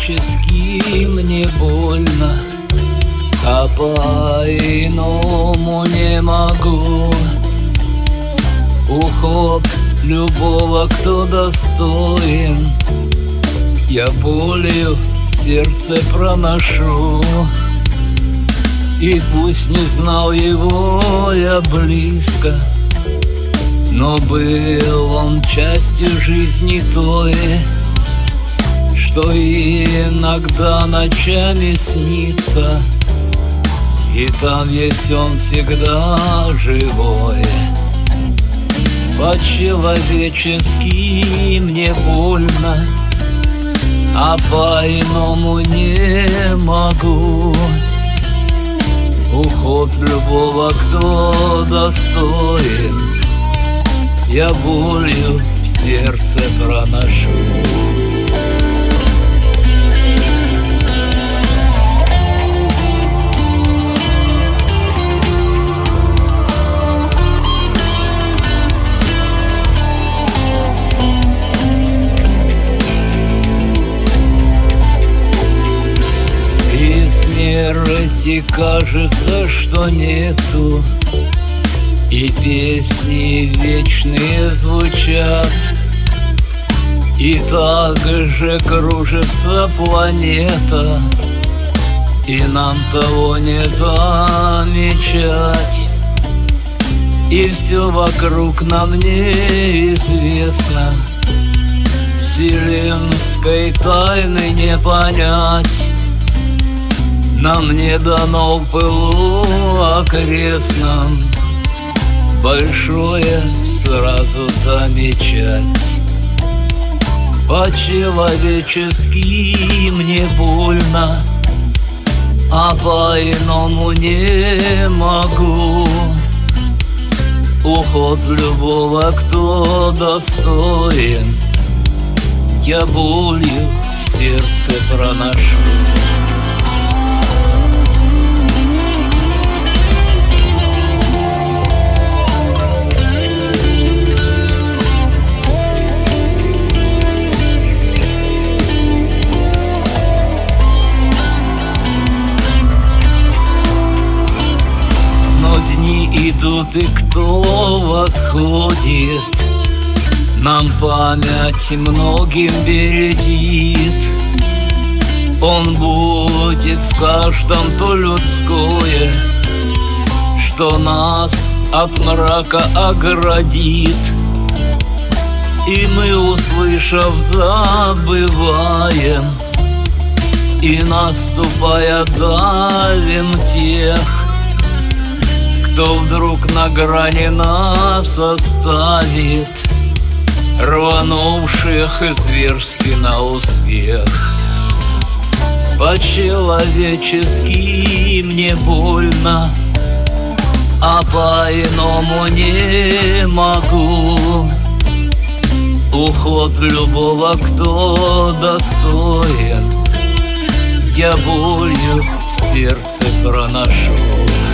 по-человечески мне больно, а по-иному не могу. Уход любого, кто достоин, я болью в сердце проношу. И пусть не знал его я близко, но был он частью жизни той, что иногда ночами снится, и там есть он всегда живой. По-человечески мне больно, а по-иному не могу. Уход любого, кто достоин, я болью в сердце проношу. Смерти кажется, что нету, и песни вечные звучат, и так же кружится планета, и нам того не замечать. И все вокруг нам неизвестно, вселенской тайны не понять. Нам не дано в пылу окрестном большое сразу замечать. По-человечески мне больно, а по-иному не могу. Уход любого, кто достоин, я болью в сердце проношу. Идут, и кто восходит, нам память многим бередит. Он будет в каждом то людское, что нас от мрака оградит. И мы, услышав, забываем, и наступая давим тех, кто вдруг на грани нас оставит, рванувших зверски на успех. По-человечески мне больно, а по-иному не могу. Уход любого, кто достоин, я болью в сердце проношу.